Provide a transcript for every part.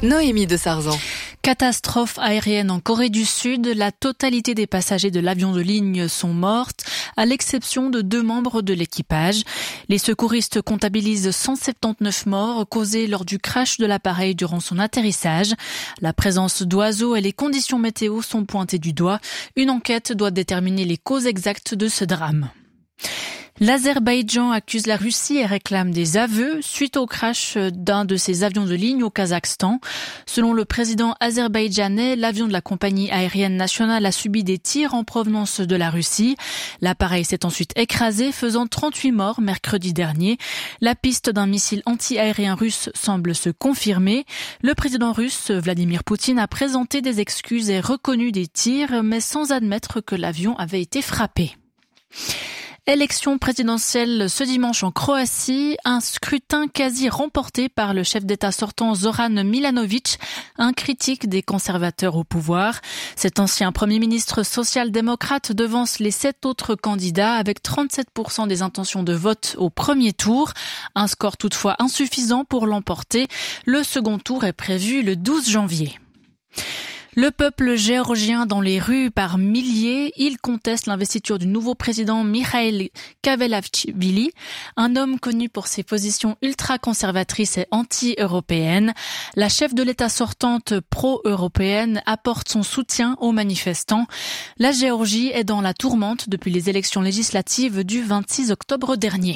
Noémie de Sarzan. Catastrophe aérienne en Corée du Sud. La totalité des passagers de l'avion de ligne sont mortes, à l'exception de 2 membres de l'équipage. Les secouristes comptabilisent 179 morts causés lors du crash de l'appareil durant son atterrissage. La présence d'oiseaux et les conditions météo sont pointées du doigt. Une enquête doit déterminer les causes exactes de ce drame. L'Azerbaïdjan accuse la Russie et réclame des aveux suite au crash d'un de ses avions de ligne au Kazakhstan. Selon le président azerbaïdjanais, l'avion de la compagnie aérienne nationale a subi des tirs en provenance de la Russie. L'appareil s'est ensuite écrasé, faisant 38 morts mercredi dernier. La piste d'un missile anti-aérien russe semble se confirmer. Le président russe, Vladimir Poutine, a présenté des excuses et reconnu des tirs, mais sans admettre que l'avion avait été frappé. Élection présidentielle ce dimanche en Croatie, un scrutin quasi remporté par le chef d'État sortant Zoran Milanović, un critique des conservateurs au pouvoir. Cet ancien Premier ministre social-démocrate devance les 7 autres candidats avec 37% des intentions de vote au premier tour. Un score toutefois insuffisant pour l'emporter. Le second tour est prévu le 12 janvier. Le peuple géorgien dans les rues par milliers, il conteste l'investiture du nouveau président Mikhail Kvelavchvili, un homme connu pour ses positions ultra-conservatrices et anti-européennes. La chef de l'État sortante pro-européenne apporte son soutien aux manifestants. La Géorgie est dans la tourmente depuis les élections législatives du 26 octobre dernier.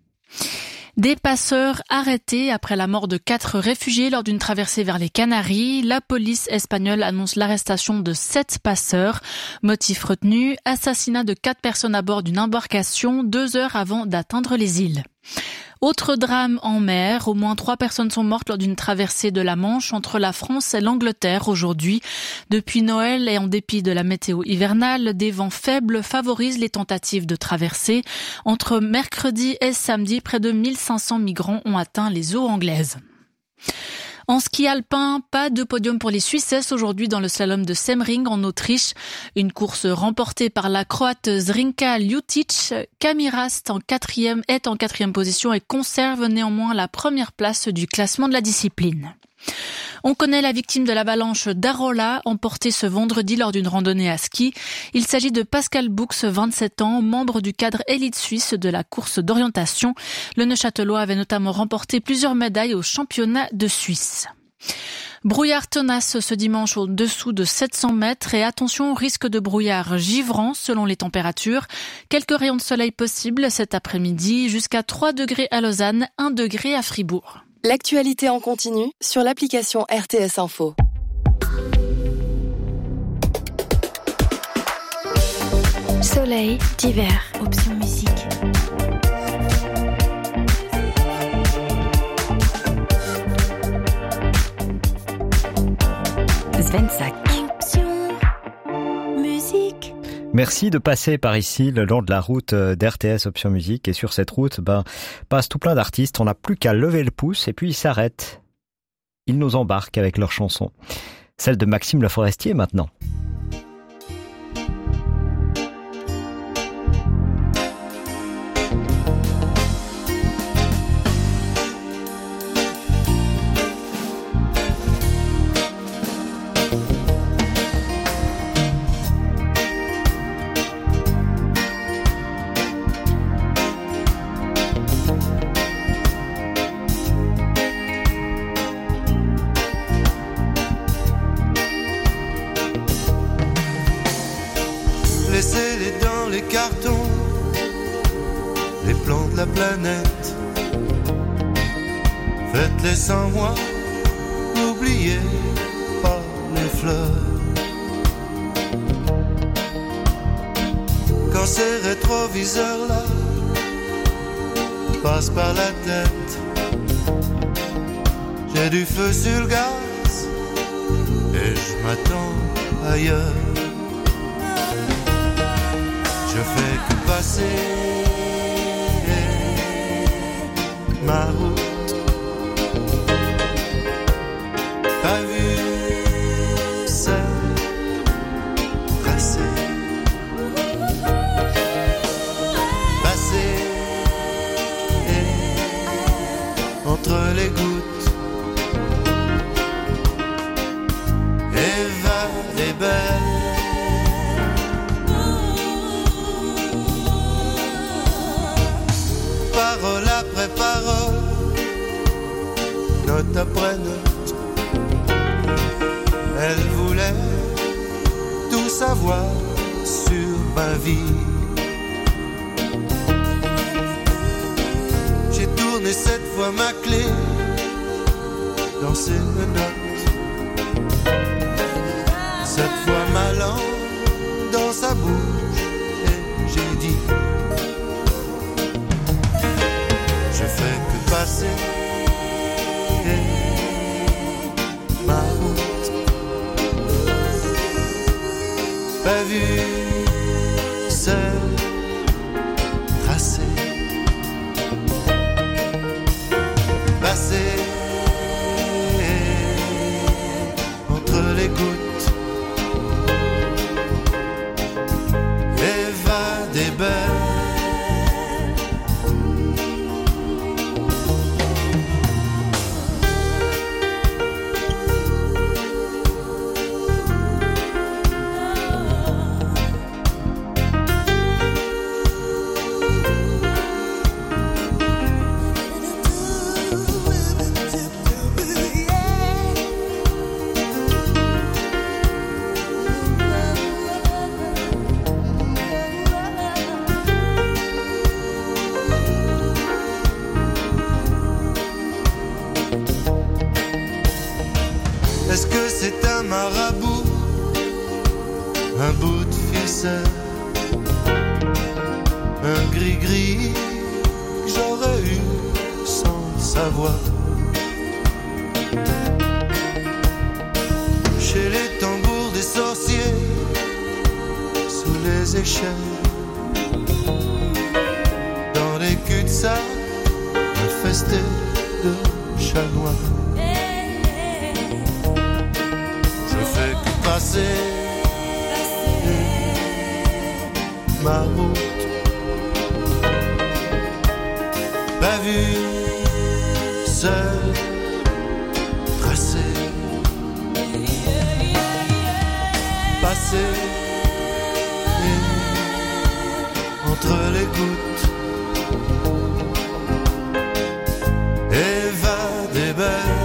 Des passeurs arrêtés après la mort de 4 réfugiés lors d'une traversée vers les Canaries. La police espagnole annonce l'arrestation de 7 passeurs. Motif retenu, assassinat de 4 personnes à bord d'une embarcation 2 heures avant d'atteindre les îles. Autre drame en mer, au moins 3 personnes sont mortes lors d'une traversée de la Manche entre la France et l'Angleterre aujourd'hui. Depuis Noël et en dépit de la météo hivernale, des vents faibles favorisent les tentatives de traversée. Entre mercredi et samedi, près de 1500 migrants ont atteint les eaux anglaises. En ski alpin, pas de podium pour les Suissesses aujourd'hui dans le slalom de Semmering en Autriche. Une course remportée par la Croate Zrinka Ljutic. Camille Rast est en 4e position et conserve néanmoins la première place du classement de la discipline. On connaît la victime de l'avalanche d'Arola, emportée ce vendredi lors d'une randonnée à ski. Il s'agit de Pascal Boux, 27 ans, membre du cadre élite suisse de la course d'orientation. Le Neuchâtelois avait notamment remporté plusieurs médailles aux championnats de Suisse. Brouillard tenace ce dimanche au-dessous de 700 mètres et attention au risque de brouillard givrant selon les températures. Quelques rayons de soleil possibles cet après-midi, jusqu'à 3 degrés à Lausanne, 1 degré à Fribourg. L'actualité en continu sur l'application RTS Info. Soleil d'hiver, option musique. Svensak. Option musique. Merci de passer par ici le long de la route d'RTS Option Musique. Et sur cette route, passe tout plein d'artistes. On n'a plus qu'à lever le pouce et puis ils s'arrêtent. Ils nous embarquent avec leurs chansons. Celle de Maxime Le Forestier maintenant. Laissez-les dans les cartons, les plans de la planète. Faites-les sans moi, n'oubliez pas les fleurs. Quand ces rétroviseurs-là passent par la tête, j'ai du feu sur le gaz et je m'attends ailleurs. Je fais que passer ma route, pas vu seul tracé, passer entre les gouttes, note après note. Elle voulait tout savoir sur ma vie. J'ai tourné 7 fois ma clé dans ses notes. 7 fois ma langue dans sa bouche et j'ai dit: je fais que passer ma route. Pas vu, seul, tracé, passé entre les gouttes, évadé belle. Est-ce que c'est un marabout, un bout de ficelle, un gris-gris que j'aurais eu sans le savoir? Chez les tambours des sorciers, sous les échelles, dans les cul-de-sac, infestés de chats noirs. Passer ma route, pas vu, seul, tracé, passer entre les gouttes, évadé belle.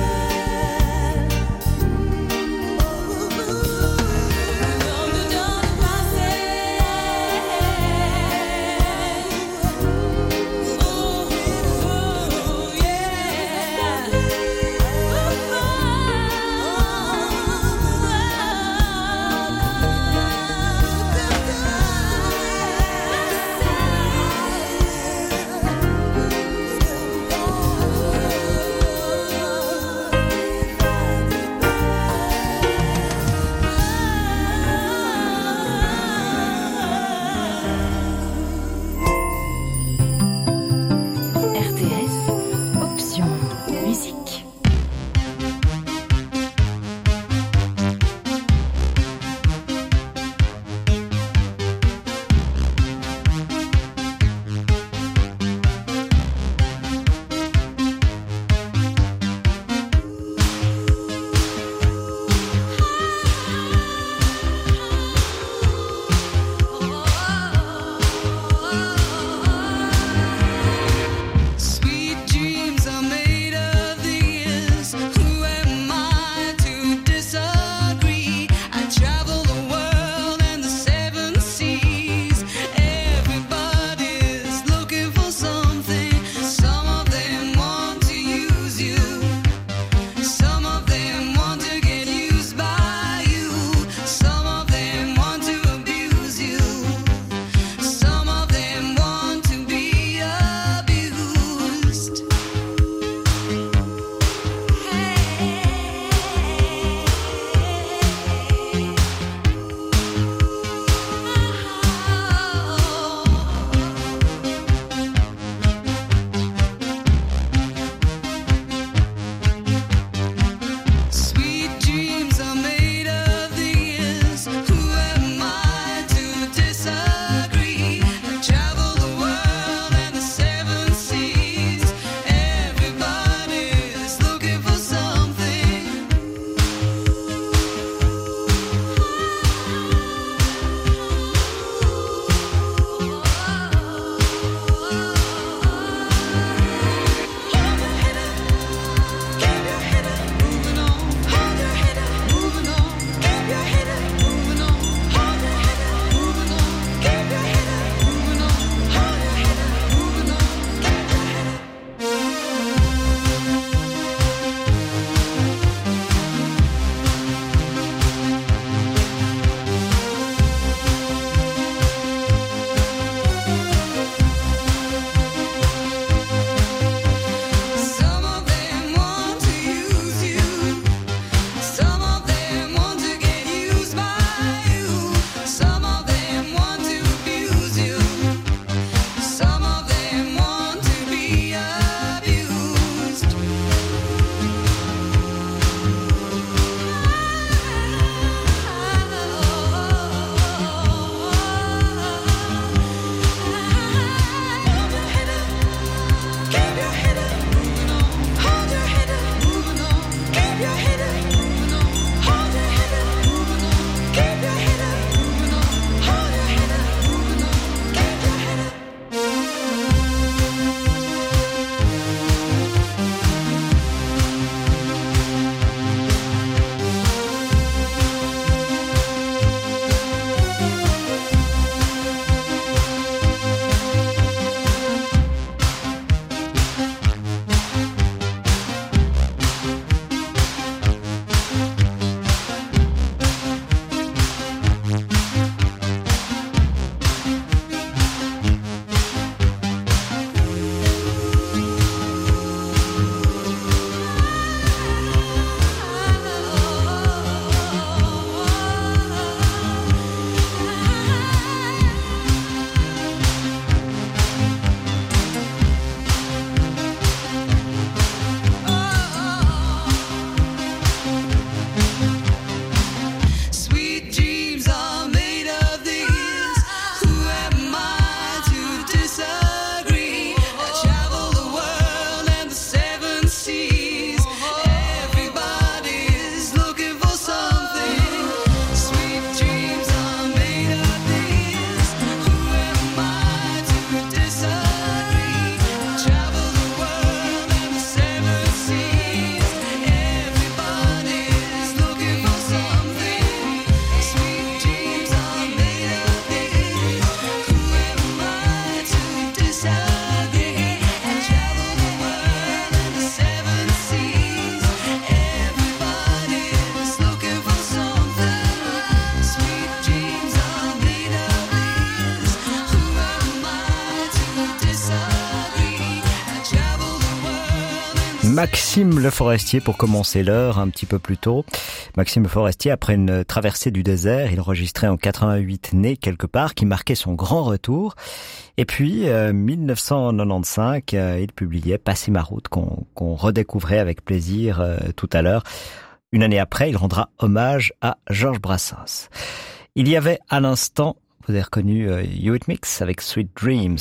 Maxime Le Forestier pour commencer l'heure un petit peu plus tôt. Maxime Le Forestier, après une traversée du désert, il enregistrait en 88 Né quelque part, qui marquait son grand retour. Et puis, 1995, il publiait Passer ma route, qu'on redécouvrait avec plaisir tout à l'heure. Une année après, il rendra hommage à Georges Brassens. Il y avait à l'instant, vous avez reconnu Eurythmics avec Sweet Dreams.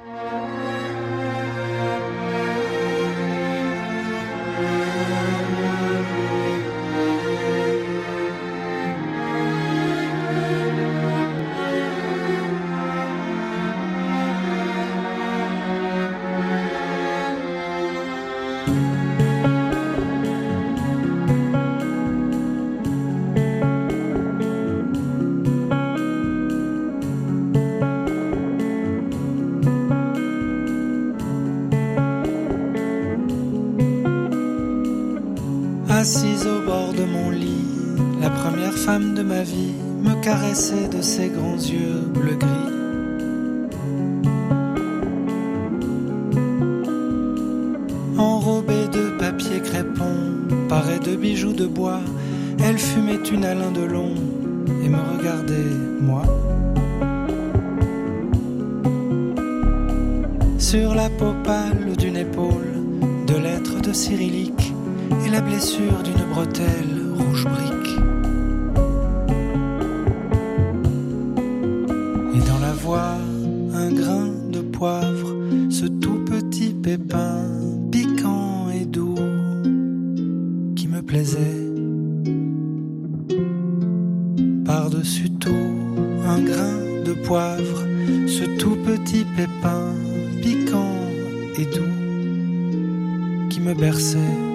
Assise au bord de mon lit, la première femme de ma vie me caressait de ses grands yeux bleu-gris. Enrobée de papier crépon, parée de bijoux de bois, elle fumait une Alain Delon et me regardait, moi. Sur la peau pâle d'une épaule, de lettres de cyrillique et la blessure d'une bretelle rouge brique. Et dans la voix, un grain de poivre, ce tout petit pépin piquant et doux qui me plaisait. Par-dessus tout, un grain de poivre, ce tout petit pépin piquant et doux qui me berçait.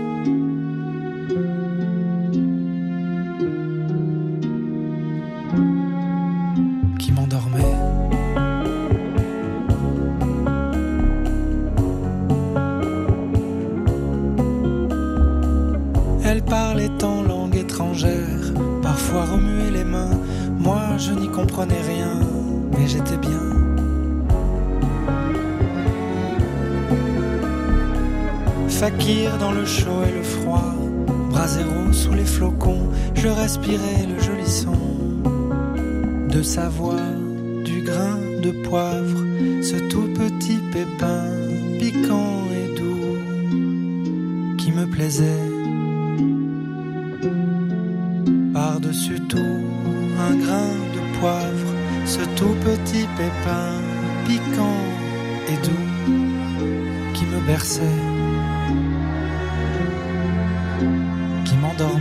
Elle parlait en langue étrangère, parfois remuait les mains. Moi je n'y comprenais rien, mais j'étais bien. Fakir dans le chaud et le froid, brasero sous les flocons, je respirais le joli son de sa voix, du grain de poivre, ce tout petit pépin piquant et doux qui me plaisait. Par-dessus tout, un grain de poivre, ce tout petit pépin piquant et doux qui me berçait, qui m'endormait.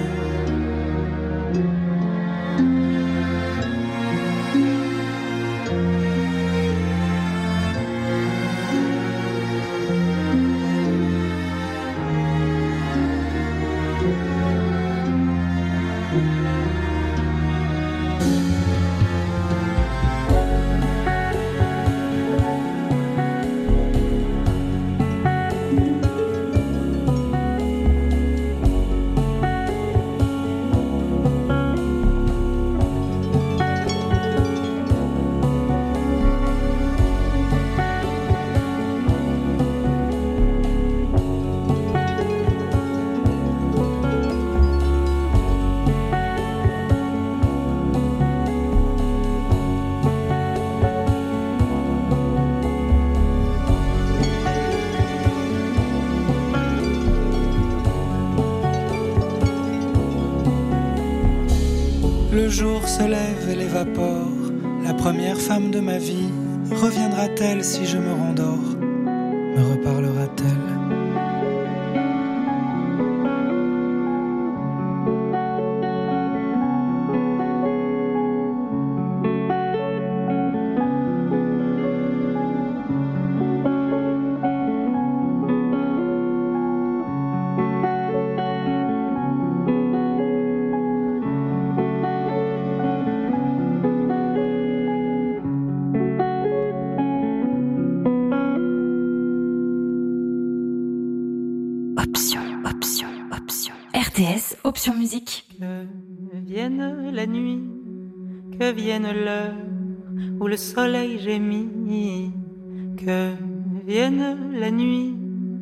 Le jour se lève et l'évapore. La première femme de ma vie reviendra-t-elle si je me rendors? Me reparlera-t-elle? RTS, option musique. Que vienne la nuit, que vienne l'heure où le soleil gémit. Que vienne la nuit,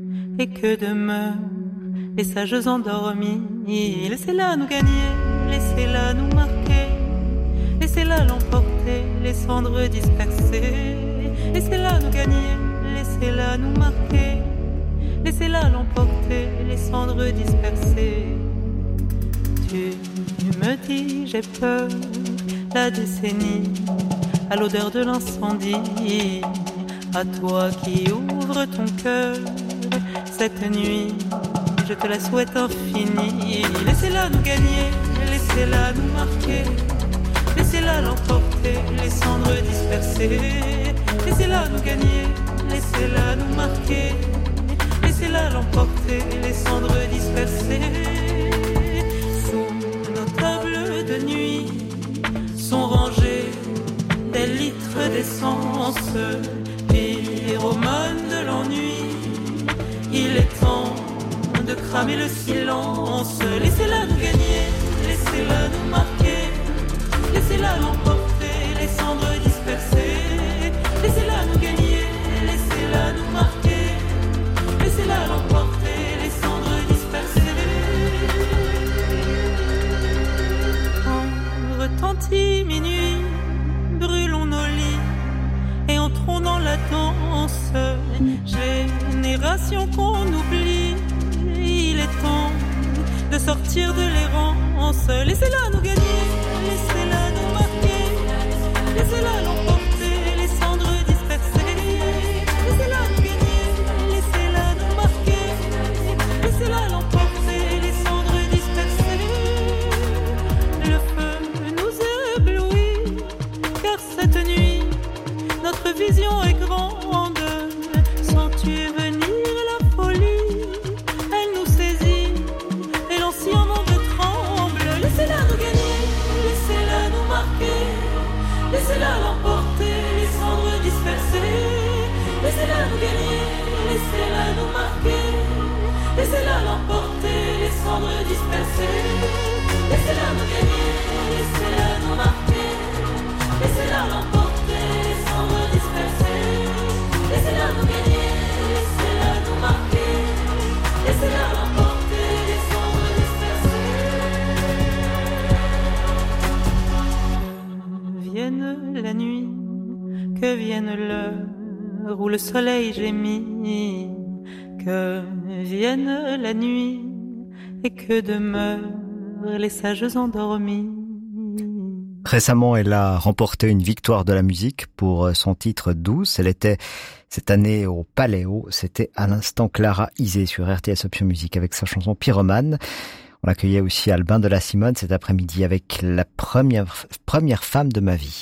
et que demeurent les sages endormis. Laissez-la nous gagner, laissez-la nous marquer, laissez-la l'emporter, les cendres dispersées. Laissez-la nous gagner, laissez-la nous marquer, laissez-la l'emporter, les cendres dispersées. Tu me dis j'ai peur, la décennie, à l'odeur de l'incendie, à toi qui ouvres ton cœur, cette nuit, je te la souhaite infinie. Laissez-la nous gagner, laissez-la nous marquer, laissez-la l'emporter, les cendres dispersées. Laissez-la nous gagner, laissez-la nous marquer, laissez-la l'emporter, les cendres dispersées. Sous nos tables de nuit sont rangés des litres d'essence, pyromane de l'ennui. Il est temps de cramer le silence. Laissez-la nous gagner, laissez-la nous marquer, laissez-la l'emporter, les cendres dispersées. Laissez-la nous gagner, laissez-la nous marquer, laissez-la l'emporter, les cendres dispersées. Quand retentit minuit, brûlons nos lits et entrons dans la danse. Génération qu'on oublie, il est temps de sortir de l'errance. Laissez-la nous gagner, laissez-la nous marquer, laissez-la l'emporter, les cendres dispersées. Laissez-la nous gagner, laissez-la nous marquer, laissez-la l'emporter, les cendres dispersées. Le feu nous éblouit, car cette nuit, notre vision est grande. Sens-tu venir la folie? Elle nous saisit, et l'ancien monde tremble. Laissez-la nous gagner, laissez-la nous marquer, laissez-la l'emporter, les cendres dispersées. Laissez-la nous gagner, laissez-la nous marquer, laissez-la l'emporter, les cendres dispersées. Laissez-la nous gagner, laissez-la nous marquer, laissez-la l'emporter, les cendres dispersées. Laissez-la nous gagner, laissez-la nous marquer, laissez-la l'emporter, les cendres dispersées. Que vienne la nuit, que vienne l'heure où le soleil gémit, que vienne la nuit et que demeurent les sages endormis. Récemment, elle a remporté une victoire de la musique pour son titre Douce. Elle était cette année au Paléo. C'était à l'instant Clara Isé sur RTS Option Musique avec sa chanson Pyromane. On accueillait aussi Albin de la Simone cet après-midi avec la première femme de ma vie.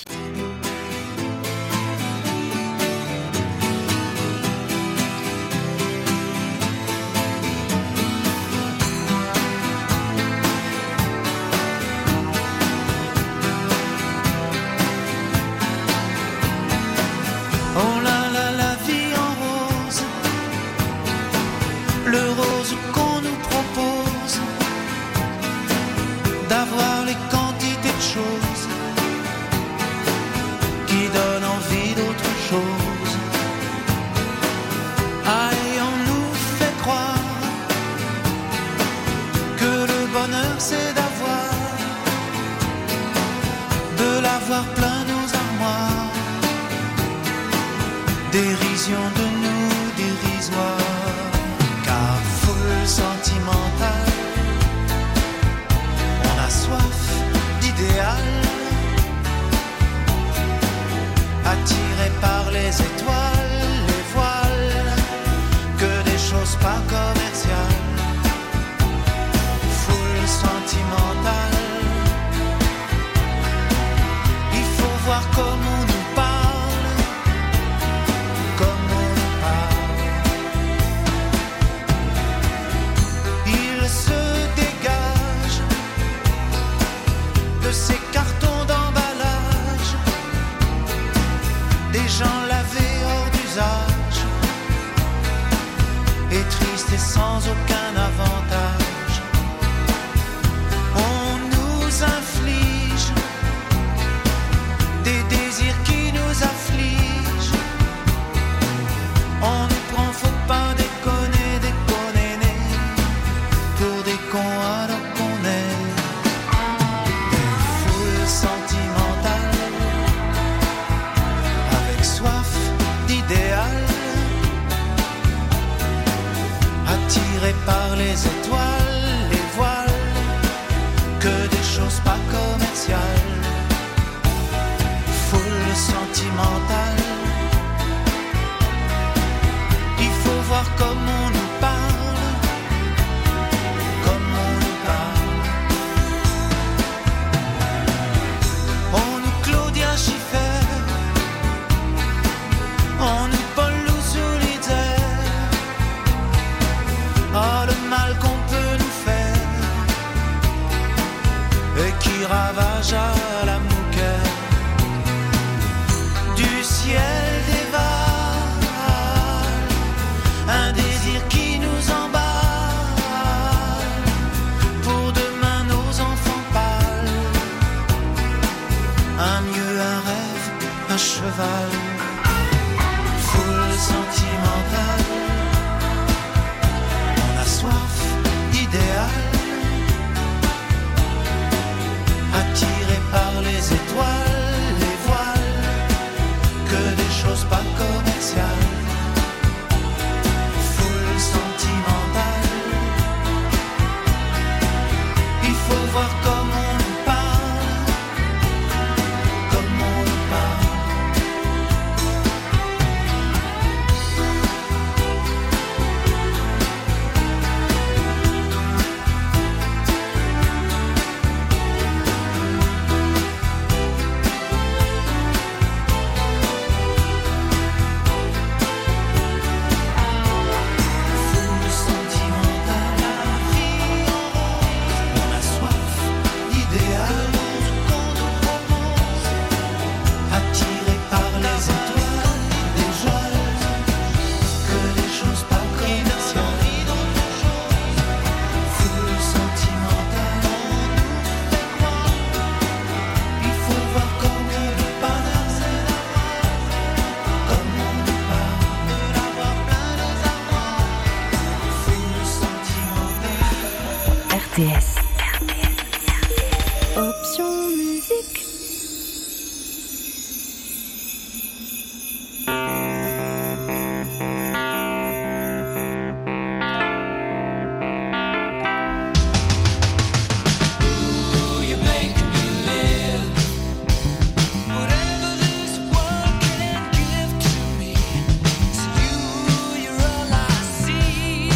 Dérision de nous dérisoire, car foule sentimentale, on a soif d'idéal, attiré par les étoiles, les voiles, que des choses pas commerciales. Foule sentimentale, il faut voir comment on nous parle. pour des cons alors qu'on est des foules sentimentales avec soif d'idéal, attirés par les étoiles, les voiles, que des choses pas commerciales. Foule sentimentale, il faut voir comme on nous parle, comme on nous parle. On nous Claudia Schiffer, on nous Paul Solitaire. Oh, le mal qu'on peut nous faire et qui ravage à la mouquette du ciel dévale, un désir qui nous emballe, pour demain nos enfants pâles, un mieux, un rêve, un cheval, foule sentimentale, on a soif d'idéal, attiré par les étoiles, les voiles, que des choses pas commerciales. Foule sentimentale, il faut voir comme on nous parle, comme on nous parle. Foule sentimentale, la vie en rose, on a soif d'idéal, qu'on nous propose, attiré par les étoiles, des joies, que des choses pas commerciales. Foule sentimentale, il faut voir comme on nous parle, comme on nous parle, d'avoir plein de savoir. Foule sentimentale. RTS. Option musique. Whatever this world can give to me, it's you, you're all I see.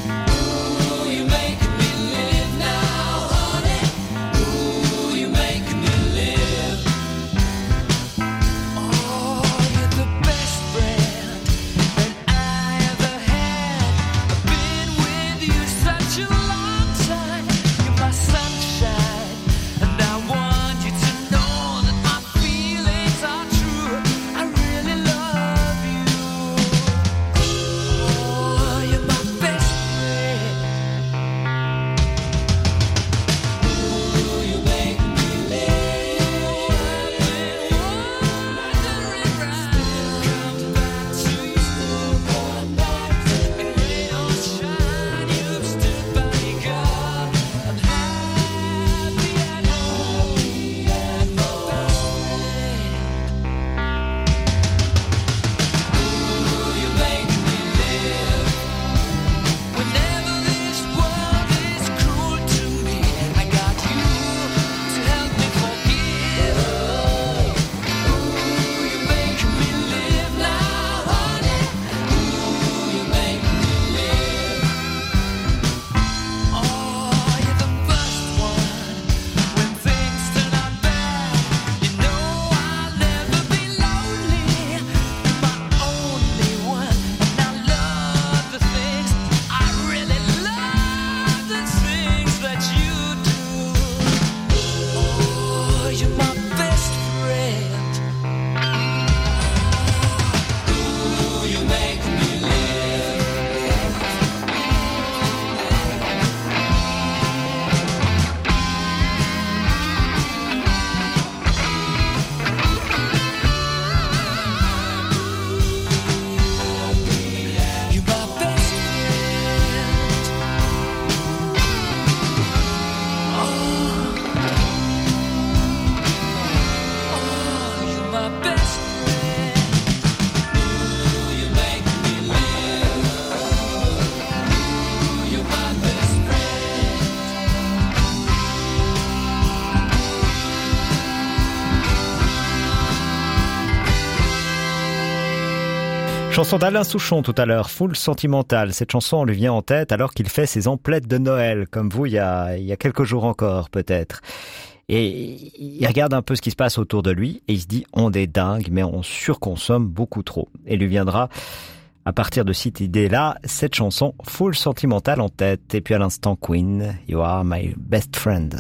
Ooh, you make me live now, honey. Ooh, you make Chanson d'Alain Souchon tout à l'heure, Full Sentimental. Cette chanson lui vient en tête alors qu'il fait ses emplettes de Noël, comme vous il y a quelques jours encore peut-être. Et il regarde un peu ce qui se passe autour de lui et il se dit on est dingue mais on surconsomme beaucoup trop. Et lui viendra à partir de cette idée-là cette chanson Full Sentimental en tête. Et puis à l'instant Queen, You Are My Best Friend.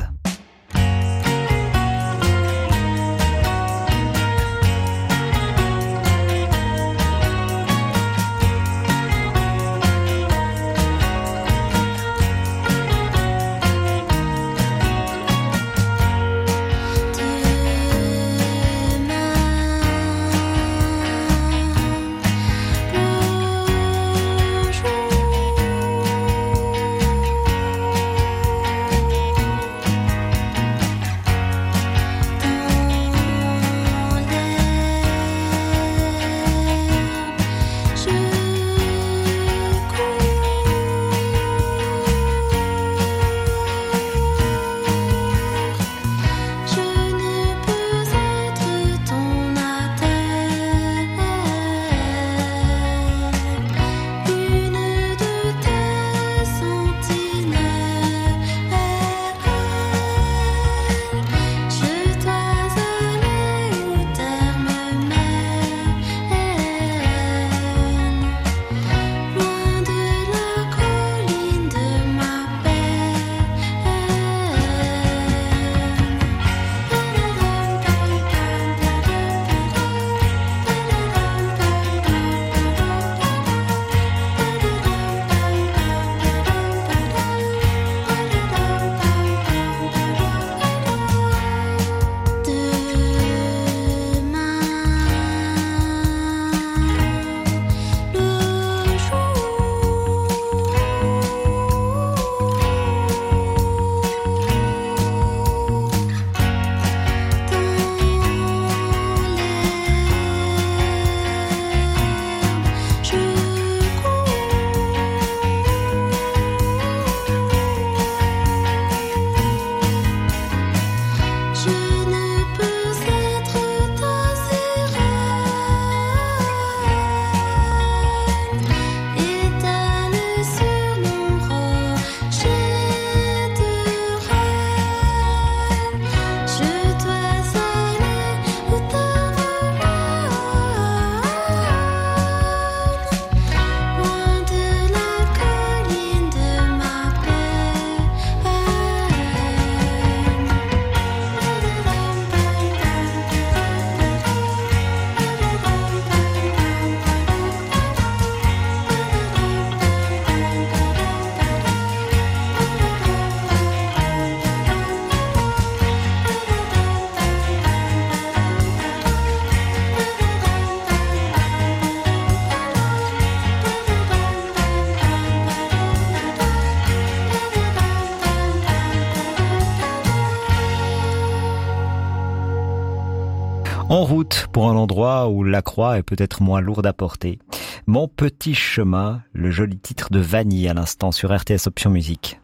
En route pour un endroit où la croix est peut-être moins lourde à porter. Mon petit chemin, le joli titre de Vanille à l'instant sur RTS Option Musique.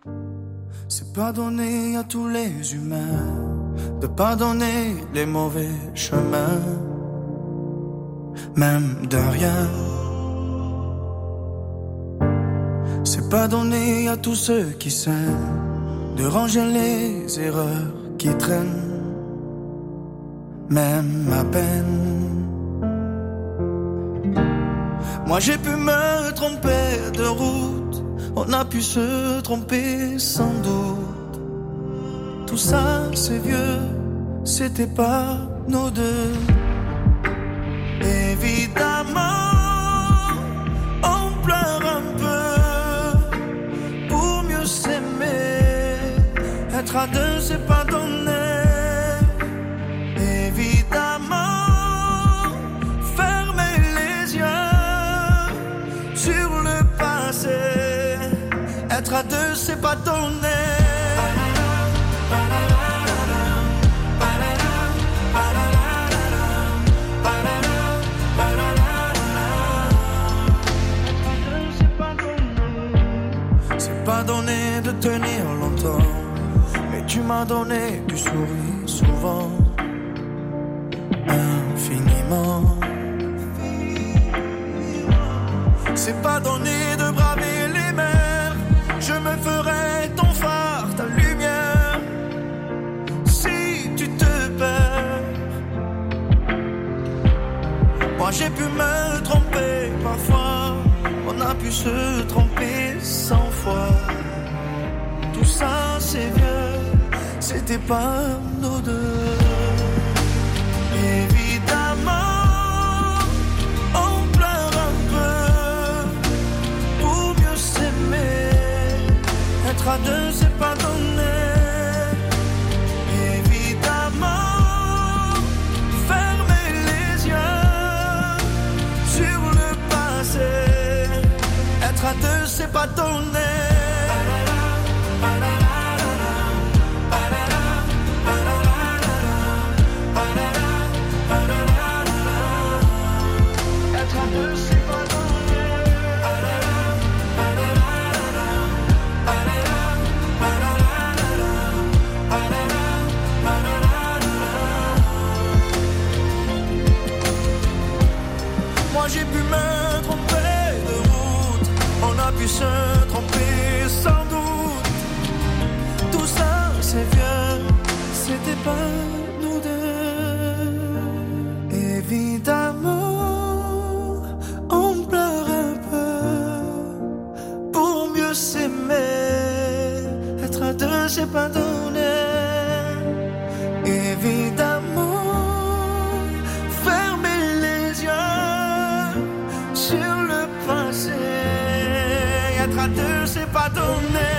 C'est pas donné à tous les humains de pardonner les mauvais chemins, même de rien. C'est pas donné à tous ceux qui s'aiment de ranger les erreurs qui traînent, même à peine. Moi j'ai pu me tromper de route, on a pu se tromper sans doute. Tout ça c'est vieux, c'était pas nos deux. Évidemment, on pleure un peu pour mieux s'aimer. Être à deux c'est pas donné. Évidemment, fermer les yeux sur le passé. Être à deux c'est pas donné. C'est pas donné de tenir longtemps, mais tu m'as donné du sourire souvent, infiniment. c'est pas donné de braver les mers. Je me ferai ton phare, ta lumière, si tu te perds. Moi j'ai pu me tromper parfois, on a pu se tromper 100 fois. Tout ça c'est vieux, c'était pas nous deux. Évidemment, on pleure un peu pour mieux s'aimer. Être à deux, c'est pas donné. Évidemment, fermer les yeux sur le passé. Être à deux, c'est pas donné. J'ai pu me tromper de route, on a pu se tromper sans doute. Tout ça c'est vieux, c'était pas nous deux. Évidemment, on pleure un peu pour mieux s'aimer. Être à deux c'est pas donné. Évidemment, être à deux, c'est pas donné.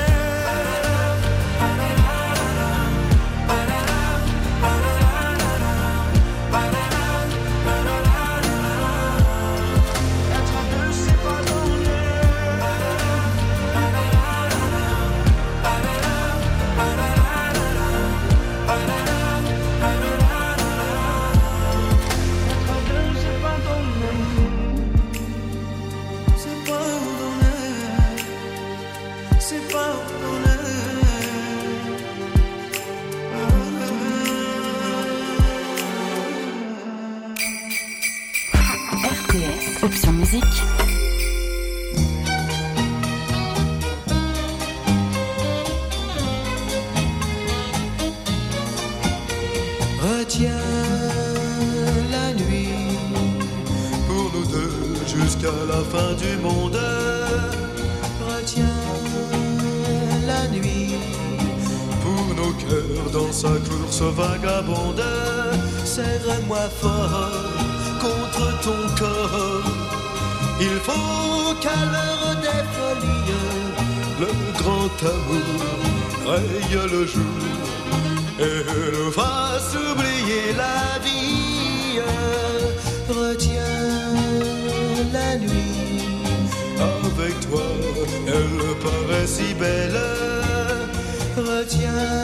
Option musique. Retiens la nuit pour nous deux jusqu'à la fin du monde. Retiens la nuit pour nos cœurs dans sa course vagabonde. Serre-moi fort contre ton corps. Il faut qu'à l'heure des folies, le grand amour raye le jour et nous fasse oublier la vie. Retiens la nuit, avec toi elle paraît si belle. Retiens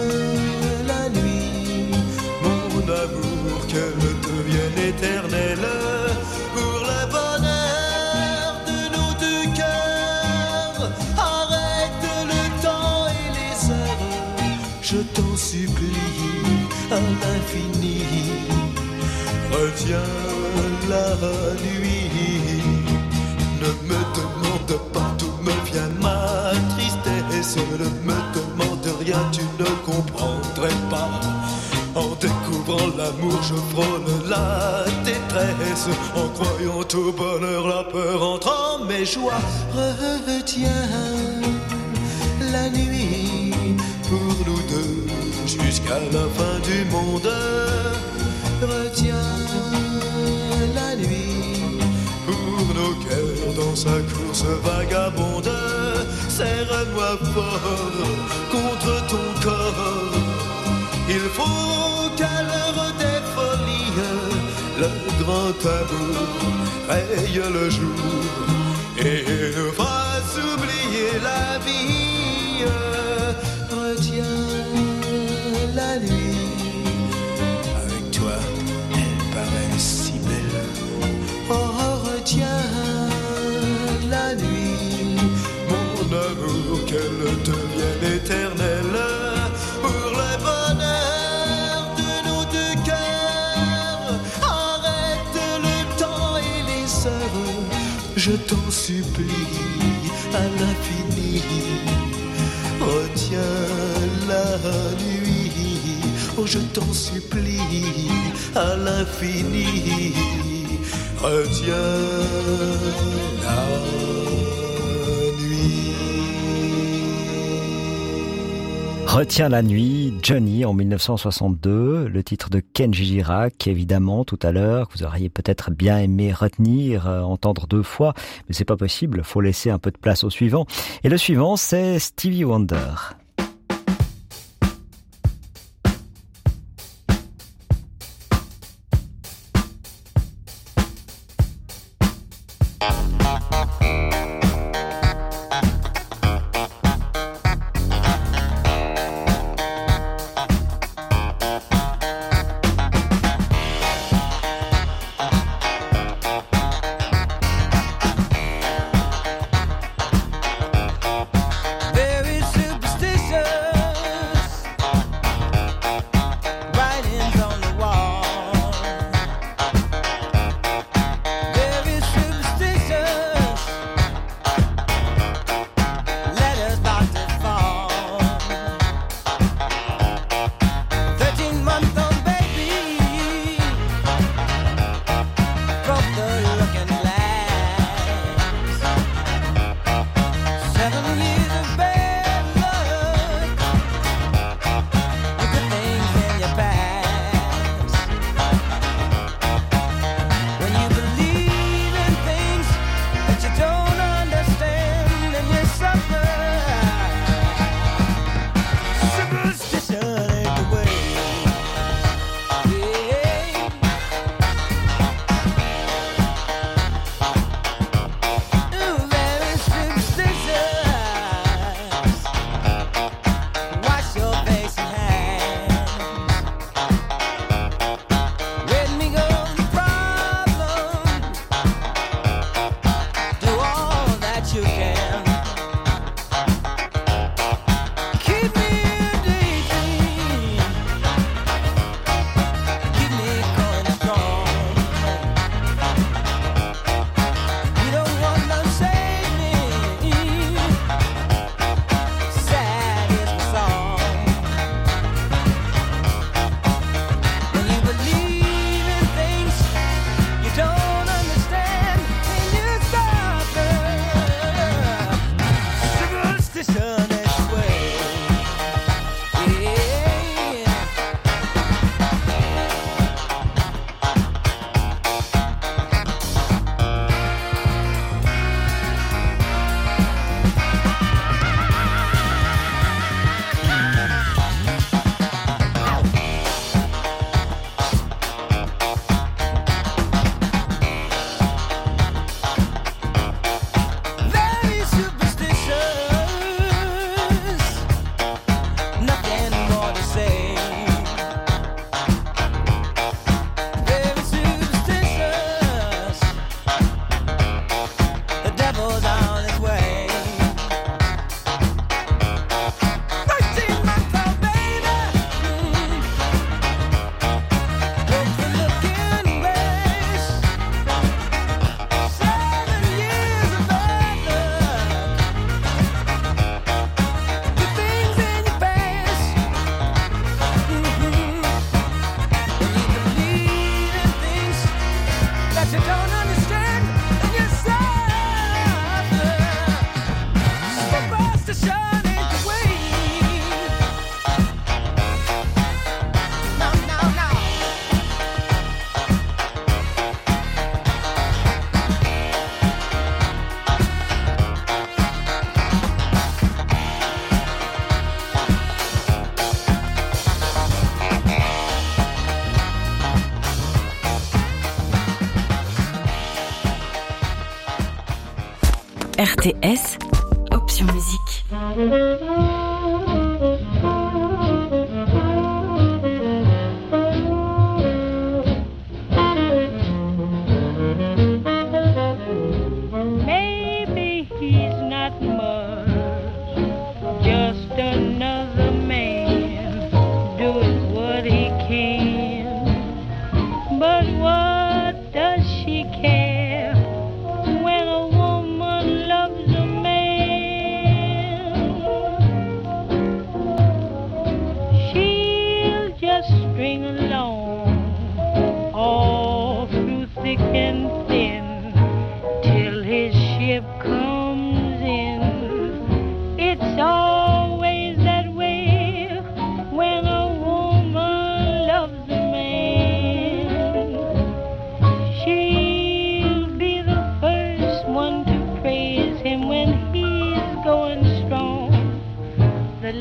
la nuit, mon amour, qu'elle devienne éternelle. Pour le bonheur de nos deux cœurs, arrête le temps et les heures, je t'en supplie à l'infini. Retiens la nuit, ne me demande pas d'où me vient ma tristesse. Ne me demande rien, tu ne comprendrais pas. En découvrant l'amour, je frôle la détresse. En croyant au bonheur, la peur entre en mes joies. Retiens la nuit pour nous deux jusqu'à la fin du monde. Retiens la nuit pour nos cœurs dans sa course vagabonde. Serre-moi fort contre ton corps. Il faut qu'à l'heure des folies, le grand amour raye le jour et nous fasse oublier la vie. Retiens la nuit, avec toi elle paraît si belle. Oh, retiens la nuit, mon amour, qu'elle devienne éternelle. Pour le bonheur de nos deux cœurs, arrête le temps et les heures, je t'en supplie, à l'infini. Retiens la nuit, oh je t'en supplie, à l'infini. Retiens la nuit. Retiens la nuit, Johnny en 1962, le titre de Kenji Girac, évidemment, tout à l'heure, que vous auriez peut-être bien aimé retenir, entendre deux fois, mais c'est pas possible, faut laisser un peu de place au suivant. Et le suivant, c'est Stevie Wonder. Very superstitious, writings on the wall. Very superstitious, letters about to fall. 13-month-old baby broke the looking glass. 7 years of bad luck, with the things in your past. When you believe in things that you don't understand, and you suffer. Superstition ain't the way. Ooh, very superstitious. Wash your face and hands. Let me go the problems. Do all that you can. Keep me daydream. Keep me going strong. You don't want to save me. Sad is the song. When you believe in things you don't understand, and you suffer. Superstition is the way. Yeah. Very superstitious, nothing more to say. Very superstitious, the devil's on his way. 13-month-old baby, broke the looking glass. 7 years of bad luck, the things in your past. When you believe in things that you don't understand, and you suffer. Superstition ain't the way. No, no, no. RTS, option musique. Maybe he's not much, just another man doing what he can. But what does she care when a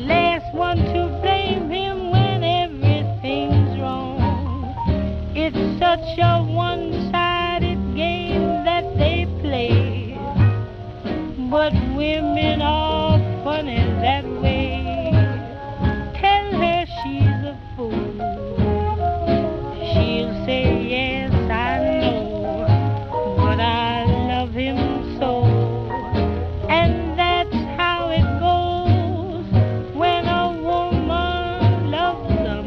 last one to blame him when everything's wrong. It's such a one-sided game that they play, but women are funny that way. Tell her she's a fool. She'll say yes, I know, but I love him so. And that's how it goes when a woman loves a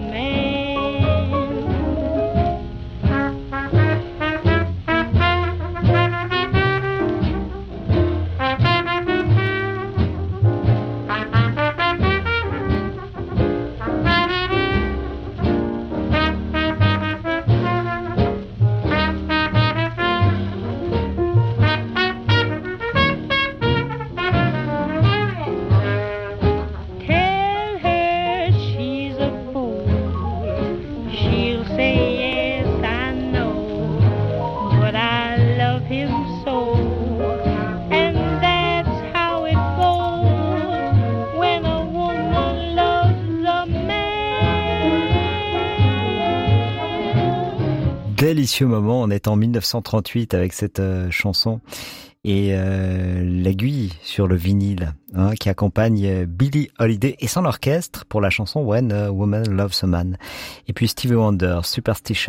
Tell her she's a fool. She'll say yes, I know, but I love him so. And that's how it goes when a woman loves a man. Délicieux moment, on est en 1938 avec cette chanson et l'aiguille sur le vinyle qui accompagne Billie Holiday et son orchestre pour la chanson When a Woman Loves a Man. Et puis Stevie Wonder, Superstition.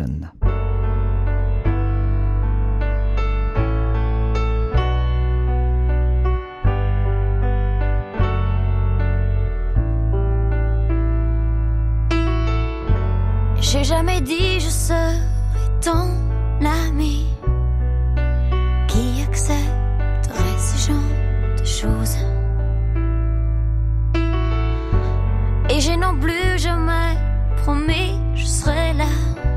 J'ai jamais dit je serai ton ami qui accepterait ce genre de choses. Et j'ai non plus jamais promis je serai là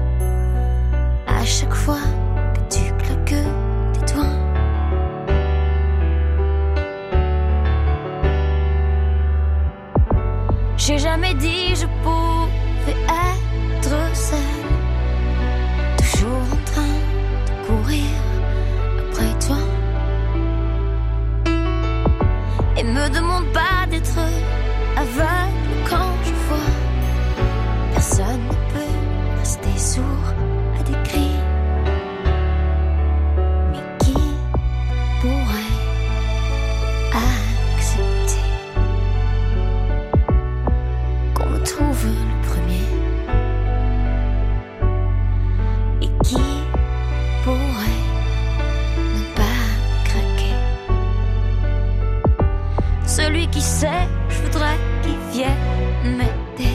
à chaque fois que tu claques tes doigts. J'ai jamais dit je pouvais être seule, toujours en train de courir après toi. Et me demande pas d'être aveugle quand je vois. Personne ne peut rester sourd à des cris. Mais qui pourrait accepter qu'on me trouve le premier? Et qui pourrait ne pas craquer? Celui qui sait, je voudrais qu'il vienne m'aider.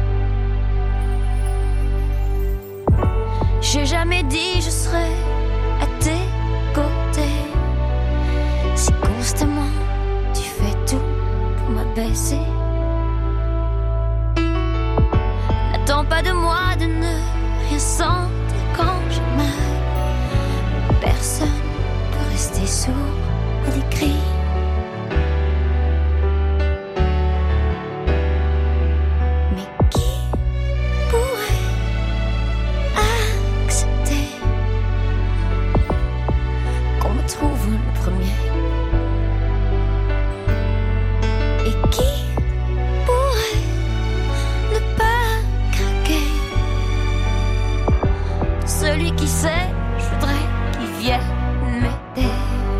J'ai jamais dit je serai à tes côtés. Si constamment tu fais tout pour m'abaisser, n'attends pas de moi de ne rien sentir quand j'ai mal. Personne peut rester sourd à des cris. Mais qui pourrait accepter qu'on me trouve le premier? Et qui pourrait ne pas craquer? Celui qui sait, je voudrais qu'il vienne m'aider.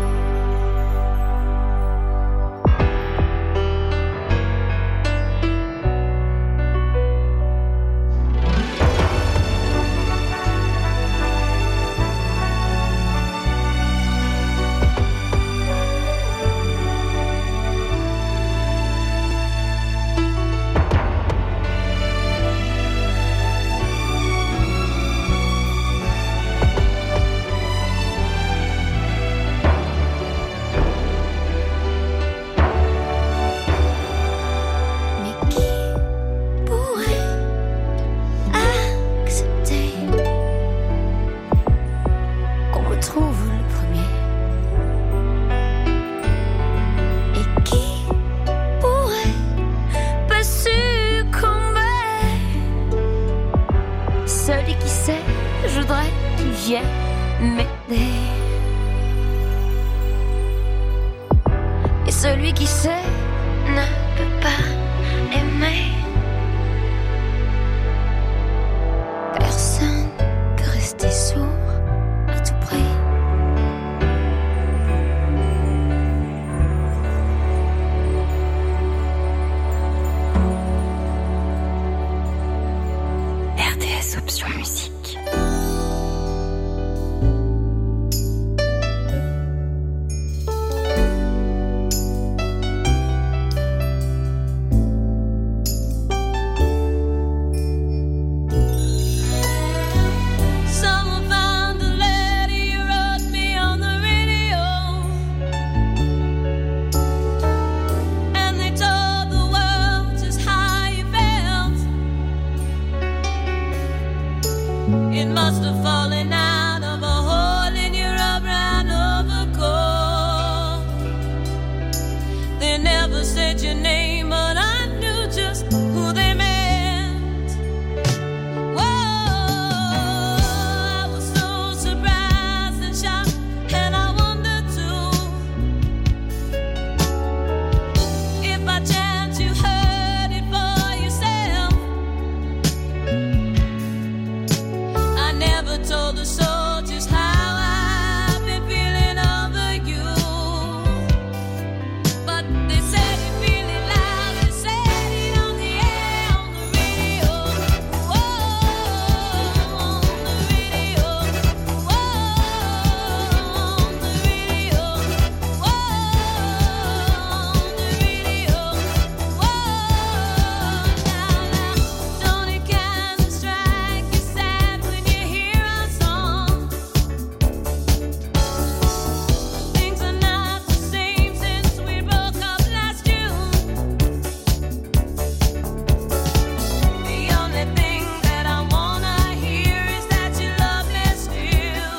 Mais qui pourrait accepter qu'on me trouve le premier? Et qui pourrait pas succomber? Celui qui sait, je voudrais qu'il vienne m'aider. Et celui qui sait ne peut pas aimer. Option Musique. Someone found the letter you wrote me on the radio, and they told the world just how you felt. It must have fallen out of a hole in your brown overcoat. They never said your name, but I knew just who they meant. Whoa, I was so surprised and shocked, and I wondered too if by chance you heard it for yourself. I never told the soul just how I've been feeling over you, but they said it really loud. They said it on the air, on the radio. Whoa, on the radio. Whoa, on the radio. Whoa, on the radio. Whoa, now, don't it kind of strike you sad when you hear our song? Things are not the same since we broke up last June. The only thing that I wanna hear is that you love me still,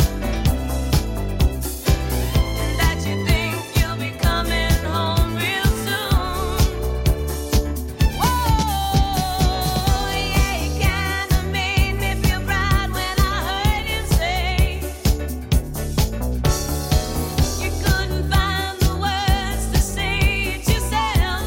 and that you think you'll be coming home real soon. Whoa, yeah, it kinda made me feel proud when I heard you say you couldn't find the words to say it yourself.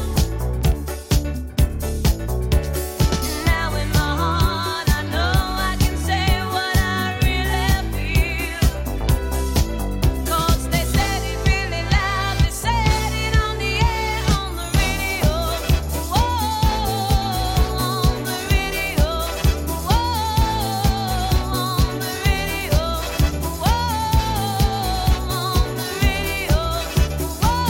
Now in my heart I know I can say what I really feel, 'cause they said it really loud. They said it on the air, on the radio. Whoa, on the radio. Whoa, on the radio. Whoa, on the radio. Whoa, on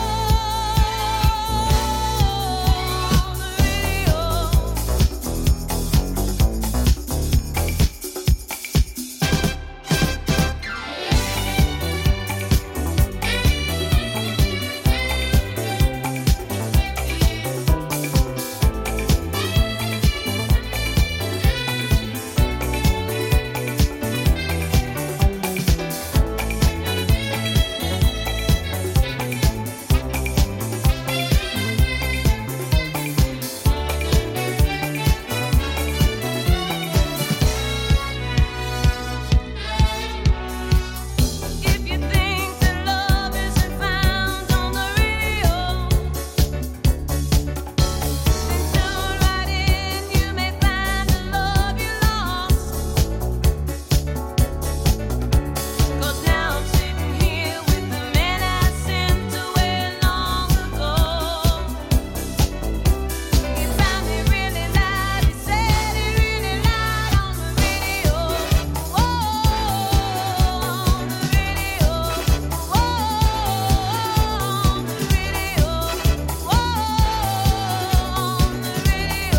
If you think that love isn't found on the radio, then tune right in. You may find the love you lost. 'Cause now I'm sitting here with the man I sent away long ago. He found me really loud. He said it really loud on the radio. Whoa, on the radio. Whoa, on the radio. Whoa, on the radio.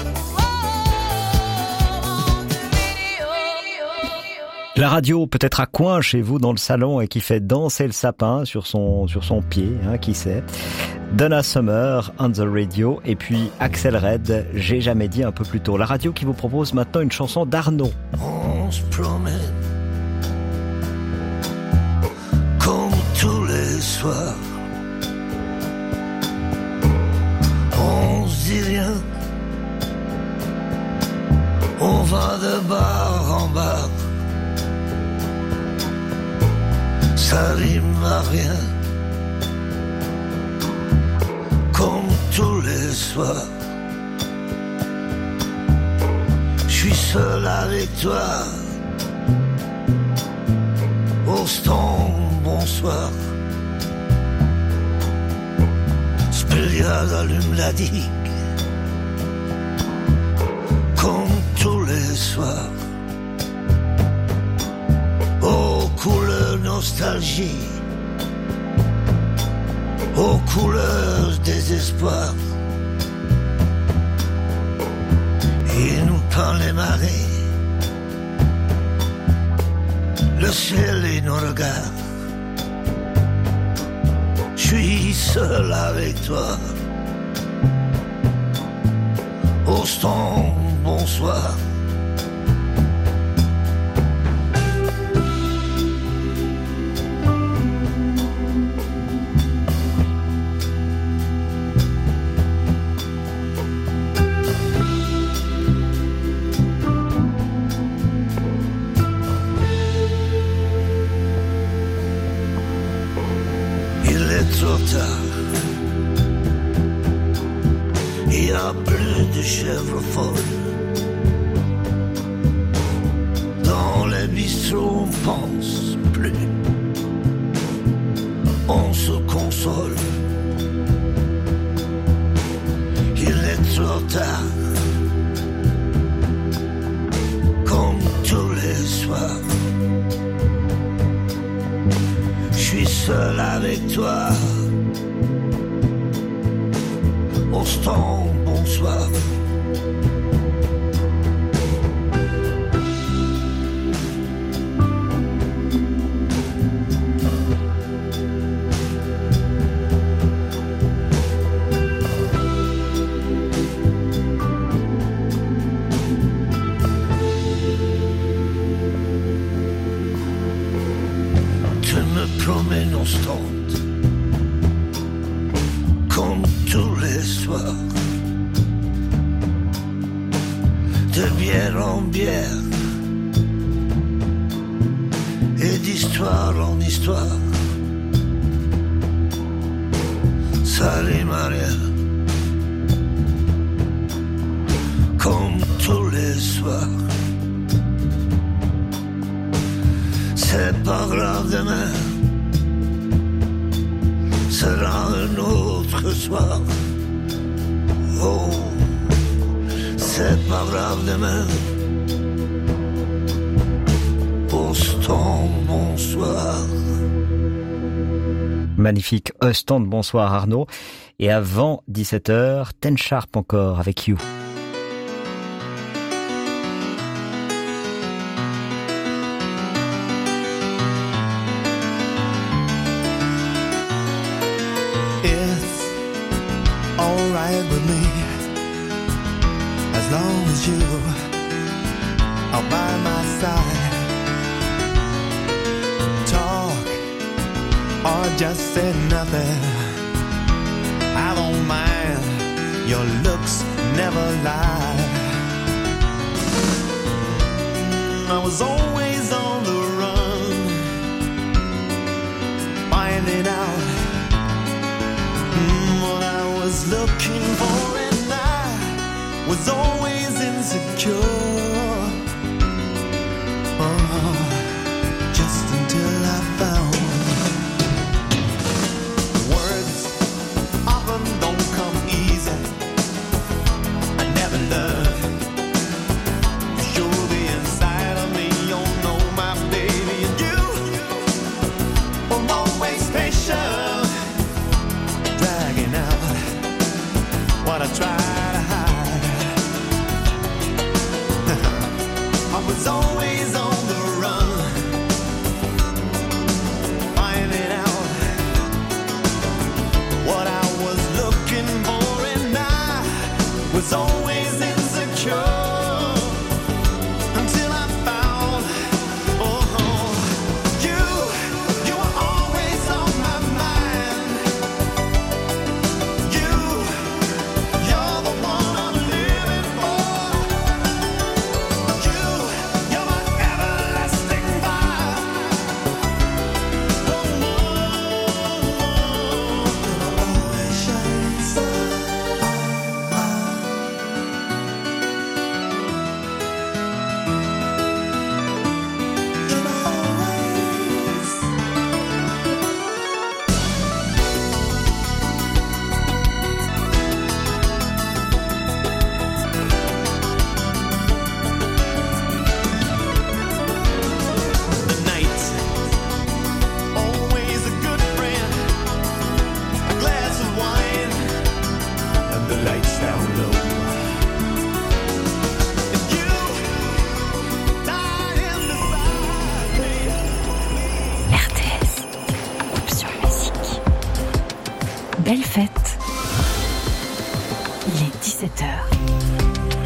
La radio peut-être à coin chez vous dans le salon et qui fait danser le sapin sur son pied, hein, qui sait. Donna Summer, On the Radio, et puis Axel Red, J'ai jamais dit un peu plus tôt. La radio qui vous propose maintenant une chanson d'Arnaud. On se promène comme tous les soirs. On se dit rien. On va de bar en bar. Ça rime à rien. Comme tous les soirs. Je suis seul avec toi. Austin, bonsoir. Spéliade allume la digue. Comme tous les soirs. nostalgie, aux couleurs des espoirs. Il nous peint les marées, le ciel et nos regards. Je suis seul avec toi. Houston, bonsoir. Trop tard, il n'y a plus de chèvres folles. Dans les bistrots, on pense plus, on se console. Il est trop tard, comme tous les soirs. Je suis seul avec toi. Houston, bonsoir. Tu me promets non stante, comme tous les soirs, de bière en bière et d'histoire en histoire. Salut Maria, comme tous les soirs. C'est pas grave demain, sera un autre soir. Oh, c'est pas grave demain. Houston, bonsoir. Magnifique Houston, bonsoir Arnaud. Et avant 17h, Ten Sharp encore avec You. It's alright with me, as long as you are by my side. Talk or just say nothing, I don't mind, your looks never lie. I was always on the run, finding out what I was looking for, and I was always insecure. Just until I found words often don't come easy. I never learned to show the inside of me. You know my baby, and you were always patient, dragging out what I try to hide. I was always on the run, finding out what I was looking for, and I was always insecure. fête.